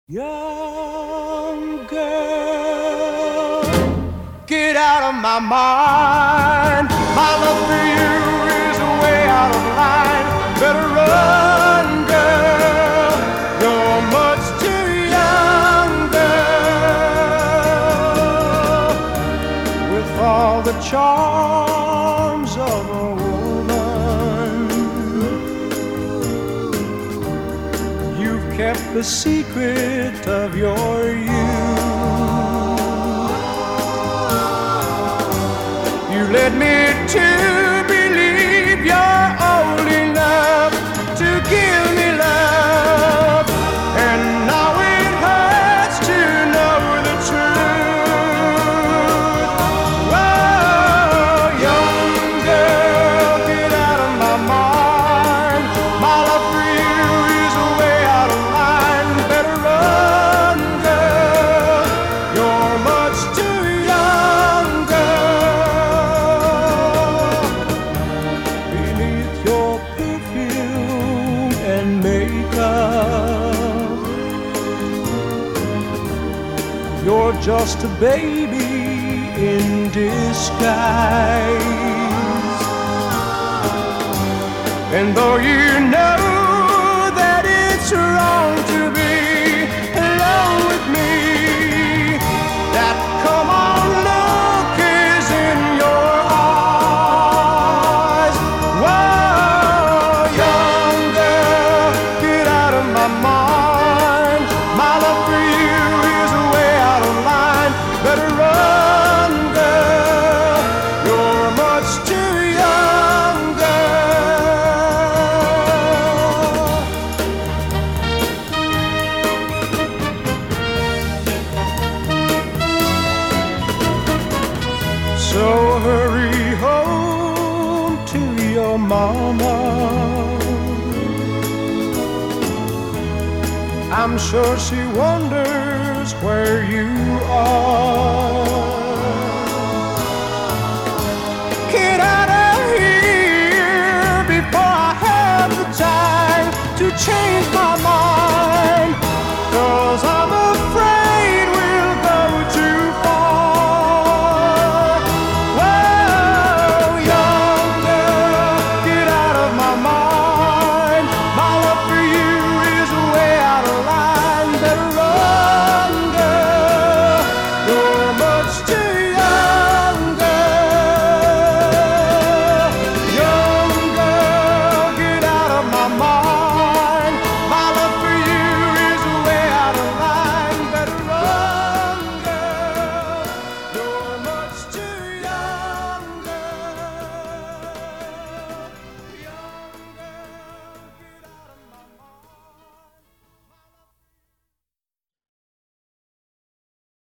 Young girl, get out of my mind. My love for you is way out of line. Better run, girl. You're much too young, girl. With all the charms of a woman, you've kept the secret of your youth. You led me to believe you're old enough to give me love, and now it hurts to know the truth. Whoa, young girl, get out of my mind. My love for you is way out of line. Better run, girl. You're much too young, girl. Beneath your perfume and makeup, you're just a baby in disguise. And though you know that it's wrong to be alone with me, that come on look is in your eyes. Whoa, young girl, get out of my mind. My love for you is way out of line. Better run, girl. You're much too young, girl. So hurry home to your mama. I'm sure she wonders where you are.